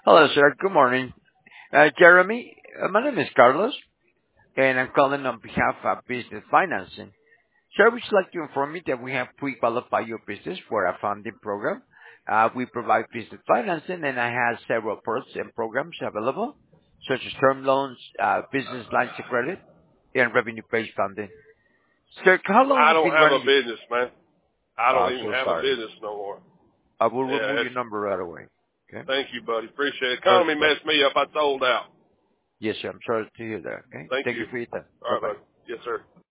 Hello, sir. Good morning. Jeremy, my name is Carlos, and I'm calling on behalf of Business Financing. Sir, I would like to inform you that we have pre-qualified your business for a funding program. We provide business financing, and I have several products and programs available, such as term loans, business lines of credit, and revenue-based funding. Sir, how long I have you don't been have a running your... business, man. I don't even So have a sorry. business no more. I will Yeah, remove that's, your number right away. Okay? thank you, buddy. Appreciate it. First Economy class. messed me up. I sold out. Yes, sir. I'm sorry to hear that. Okay? Thank Thank you. you for your time. All right, Bye-bye. buddy. Yes, sir.